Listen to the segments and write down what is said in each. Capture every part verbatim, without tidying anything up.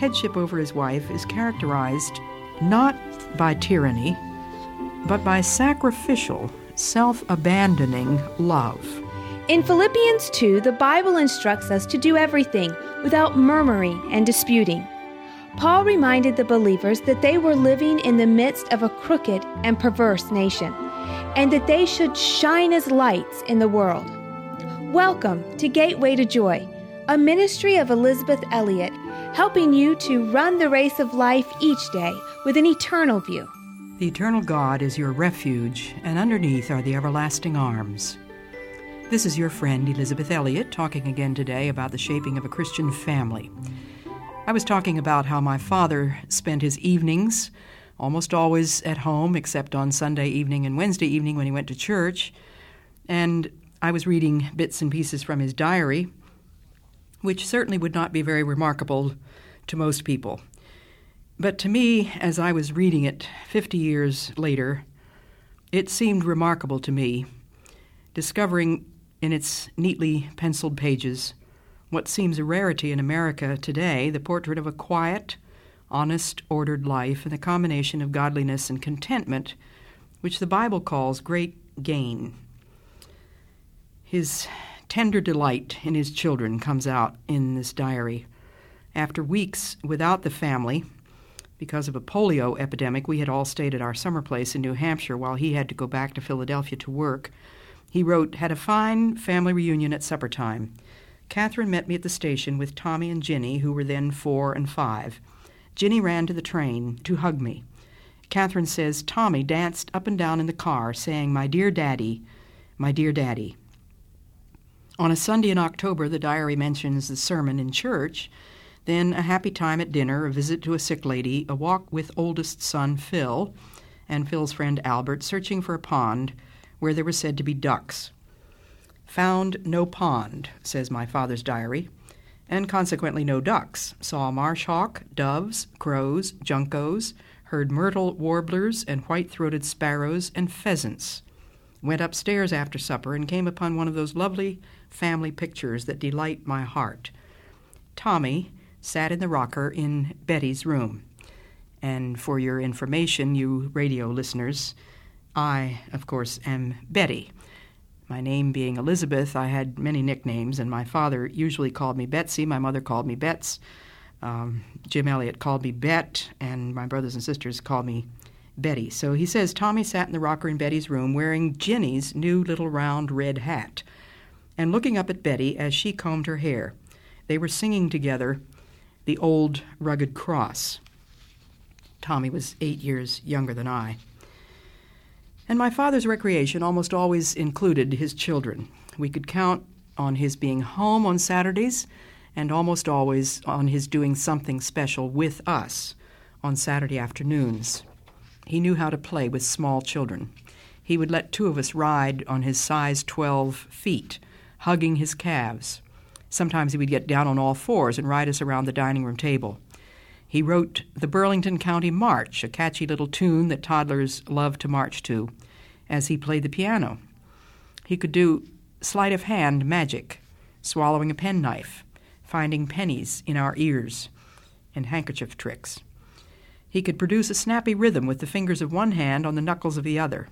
headship over his wife is characterized not by tyranny, but by sacrificial, self-abandoning love. In Philippians two, the Bible instructs us to do everything without murmuring and disputing. Paul reminded the believers that they were living in the midst of a crooked and perverse nation, and that they should shine as lights in the world. Welcome to Gateway to Joy, a ministry of Elizabeth Elliot, helping you to run the race of life each day with an eternal view. The eternal God is your refuge, and underneath are the everlasting arms. This is your friend Elizabeth Elliot talking again today about the shaping of a Christian family. I was talking about how my father spent his evenings almost always at home, except on Sunday evening and Wednesday evening when he went to church, and I was reading bits and pieces from his diary, which certainly would not be very remarkable to most people. But to me, as I was reading it fifty years later, it seemed remarkable to me, discovering in its neatly penciled pages what seems a rarity in America today, the portrait of a quiet, honest, ordered life and the combination of godliness and contentment, which the Bible calls great gain. His tender delight in his children comes out in this diary. After weeks without the family, because of a polio epidemic, we had all stayed at our summer place in New Hampshire while he had to go back to Philadelphia to work. He wrote, "Had a fine family reunion at supper time. Catherine met me at the station with Tommy and Ginny, who were then four and five. Ginny ran to the train to hug me. Catherine says Tommy danced up and down in the car, saying, 'My dear Daddy, my dear Daddy.'" On a Sunday in October, the diary mentions the sermon in church, then a happy time at dinner, a visit to a sick lady, a walk with oldest son Phil and Phil's friend Albert searching for a pond where there were said to be ducks. "Found no pond," says my father's diary, and consequently no ducks. Saw marsh hawk, doves, crows, juncos, heard myrtle warblers and white-throated sparrows and pheasants. Went upstairs after supper and came upon one of those lovely family pictures that delight my heart. Tommy sat in the rocker in Betty's room. And for your information, you radio listeners, I, of course, am Betty. My name being Elizabeth, I had many nicknames, and my father usually called me Betsy. My mother called me Bets. Um, Jim Elliot called me Bet, and my brothers and sisters called me Betty. So he says Tommy sat in the rocker in Betty's room wearing Ginny's new little round red hat and looking up at Betty as she combed her hair. They were singing together the old rugged cross. Tommy was eight years younger than I. And my father's recreation almost always included his children. We could count on his being home on Saturdays and almost always on his doing something special with us on Saturday afternoons. He knew how to play with small children. He would let two of us ride on his size twelve feet, hugging his calves. Sometimes he would get down on all fours and ride us around the dining room table. He wrote the Burlington County March, a catchy little tune that toddlers love to march to, as he played the piano. He could do sleight of hand magic, swallowing a penknife, finding pennies in our ears, and handkerchief tricks. He could produce a snappy rhythm with the fingers of one hand on the knuckles of the other.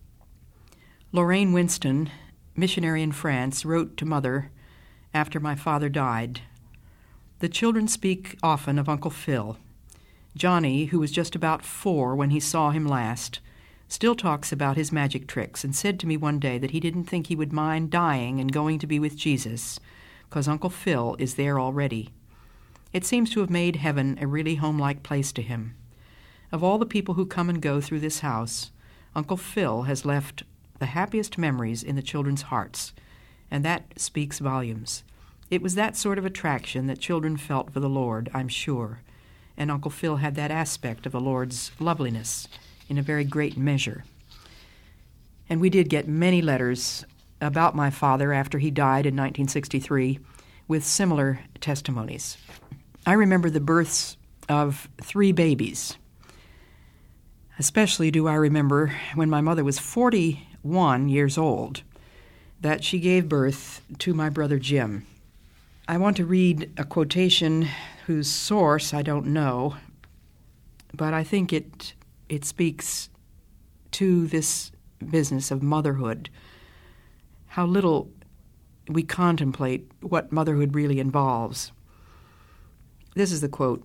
Lorraine Winston, missionary in France, wrote to Mother after my father died, "The children speak often of Uncle Phil. Johnny, who was just about four when he saw him last, still talks about his magic tricks and said to me one day that he didn't think he would mind dying and going to be with Jesus, because Uncle Phil is there already. It seems to have made heaven a really home-like place to him. Of all the people who come and go through this house, Uncle Phil has left the happiest memories in the children's hearts, and that speaks volumes. It was that sort of attraction that children felt for the Lord, I'm sure, and Uncle Phil had that aspect of the Lord's loveliness in a very great measure." And we did get many letters about my father after he died in nineteen sixty-three with similar testimonies. I remember the births of three babies. Especially do I remember when my mother was forty-one years old, that she gave birth to my brother Jim. I want to read a quotation whose source I don't know, but I think it it speaks to this business of motherhood, how little we contemplate what motherhood really involves. This is the quote: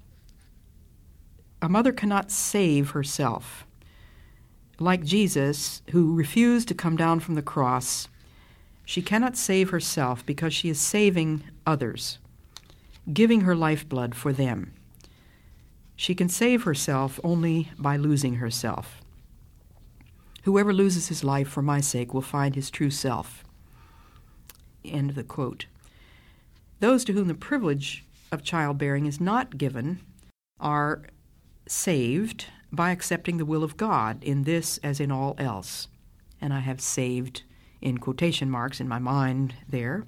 "A mother cannot save herself. Like Jesus, who refused to come down from the cross, she cannot save herself because she is saving others, giving her lifeblood for them. She can save herself only by losing herself. Whoever loses his life for my sake will find his true self." End of the quote. Those to whom the privilege of childbearing is not given are saved by accepting the will of God in this as in all else. And I have saved in quotation marks in my mind there.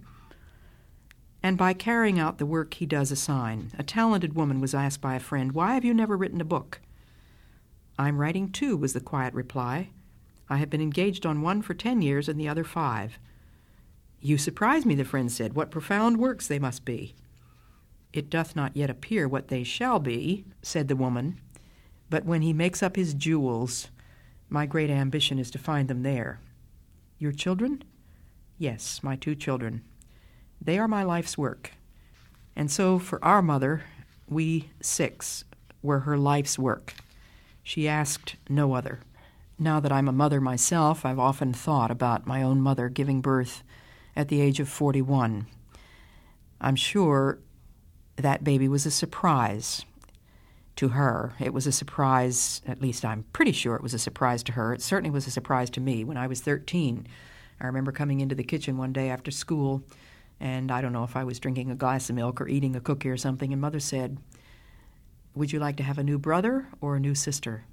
And by carrying out the work he does assign. A talented woman was asked by a friend, "Why have you never written a book?" "I'm writing two," was the quiet reply. "I have been engaged on one for ten years and the other five." "You surprise me," the friend said. "What profound works they must be." "It doth not yet appear what they shall be," said the woman, "but when he makes up his jewels, my great ambition is to find them there." "Your children?" "Yes, my two children. They are my life's work." And so for our mother, we six were her life's work. She asked no other. Now that I'm a mother myself, I've often thought about my own mother giving birth at the age of forty-one. I'm sure that baby was a surprise to her. It was a surprise, at least I'm pretty sure it was a surprise to her. It certainly was a surprise to me when I was thirteen. I remember coming into the kitchen one day after school, and I don't know if I was drinking a glass of milk or eating a cookie or something, and Mother said, "Would you like to have a new brother or a new sister?"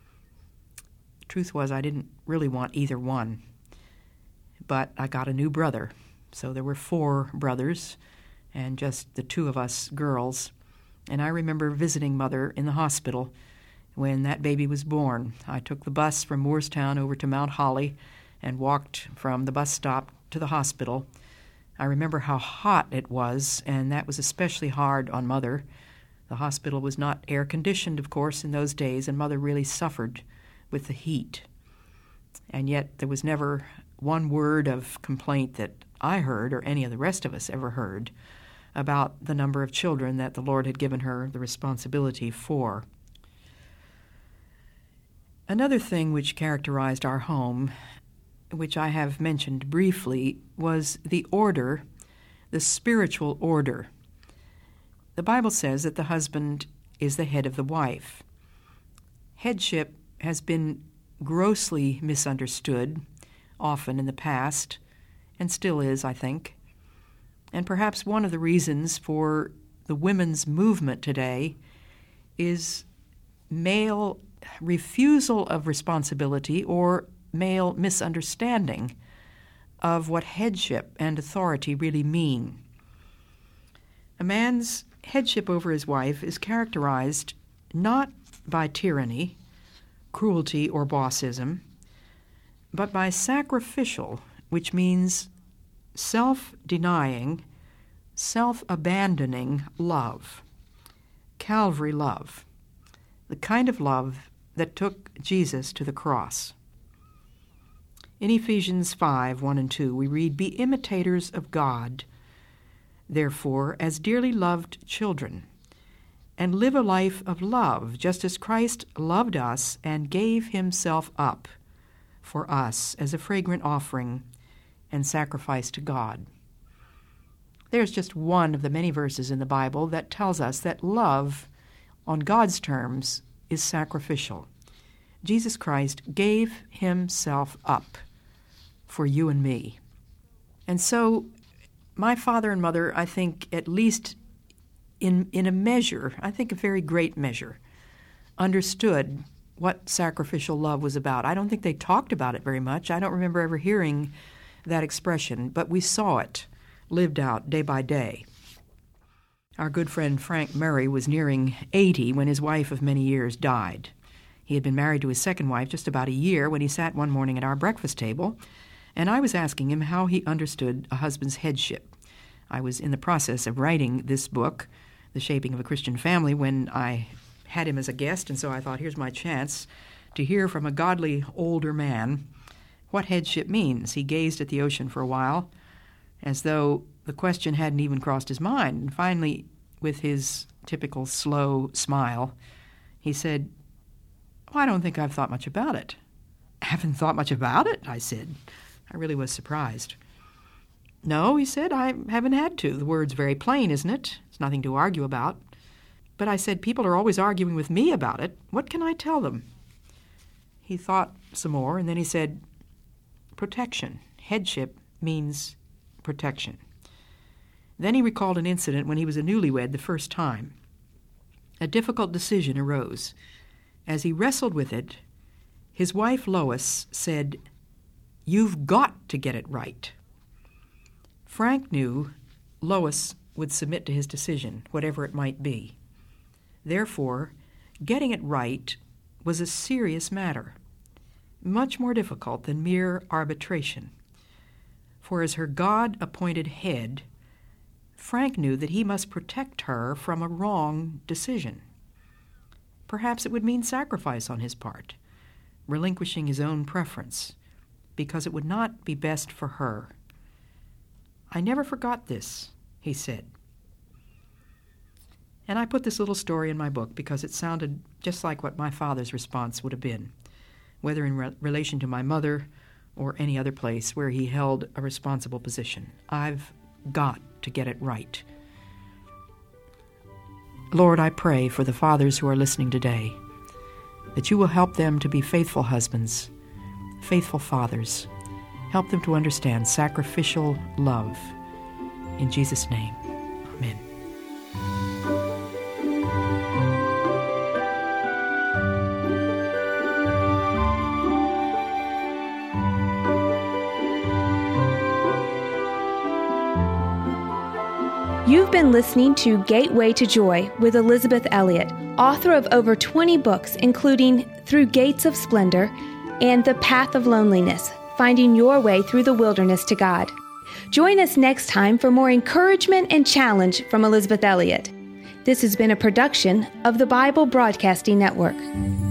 The truth was I didn't really want either one, but I got a new brother. So there were four brothers and just the two of us girls. And I remember visiting Mother in the hospital when that baby was born. I took the bus from Moorestown over to Mount Holly and walked from the bus stop to the hospital. I remember how hot it was, and that was especially hard on Mother. The hospital was not air-conditioned, of course, in those days, and Mother really suffered with the heat. And yet there was never one word of complaint that I heard, or any of the rest of us ever heard, about the number of children that the Lord had given her the responsibility for. Another thing which characterized our home, which I have mentioned briefly, was the order, the spiritual order. The Bible says that the husband is the head of the wife. Headship has been grossly misunderstood, often in the past, and still is, I think. And perhaps one of the reasons for the women's movement today is male refusal of responsibility or male misunderstanding of what headship and authority really mean. A man's headship over his wife is characterized not by tyranny, cruelty, or bossism, but by sacrificial, which means self-denying, self-abandoning love, Calvary love, the kind of love that took Jesus to the cross. In Ephesians five, one and two, we read, "Be imitators of God, therefore, as dearly loved children, and live a life of love, just as Christ loved us and gave himself up for us as a fragrant offering and sacrifice to God." There's just one of the many verses in the Bible that tells us that love, on God's terms, is sacrificial. Jesus Christ gave himself up for you and me. And so my father and mother, I think, at least in in a measure, I think a very great measure, understood what sacrificial love was about. I don't think they talked about it very much. I don't remember ever hearing that expression, but we saw it lived out day by day. Our good friend Frank Murray was nearing eighty when his wife of many years died. He had been married to his second wife just about a year when he sat one morning at our breakfast table, and I was asking him how he understood a husband's headship. I was in the process of writing this book, The Shaping of a Christian Family when I had him as a guest, and so I thought, here's my chance to hear from a godly older man what headship means. He gazed at the ocean for a while, as though the question hadn't even crossed his mind. And finally, with his typical slow smile, he said, oh, I don't think I've thought much about it. Haven't thought much about it? I said. I really was surprised. No, he said, I haven't had to. The word's very plain, isn't it? It's nothing to argue about. But I said, people are always arguing with me about it. What can I tell them? He thought some more, and then he said, protection. Headship means protection. Then he recalled an incident when he was a newlywed the first time. A difficult decision arose. As he wrestled with it, his wife Lois said, you've got to get it right. Frank knew Lois would submit to his decision, whatever it might be. Therefore, getting it right was a serious matter, much more difficult than mere arbitration. For as her God-appointed head, Frank knew that he must protect her from a wrong decision. Perhaps it would mean sacrifice on his part, relinquishing his own preference, because it would not be best for her. I never forgot this, he said. And I put this little story in my book because it sounded just like what my father's response would have been, whether in re- relation to my mother or any other place where he held a responsible position. I've got to get it right. Lord, I pray for the fathers who are listening today, that you will help them to be faithful husbands, faithful fathers. Help them to understand sacrificial love. In Jesus' name, amen. You've been listening to Gateway to Joy with Elisabeth Elliot, author of over twenty books, including Through Gates of Splendor and The Path of Loneliness, Finding Your Way Through the Wilderness to God. Join us next time for more encouragement and challenge from Elisabeth Elliot. This has been a production of the Bible Broadcasting Network.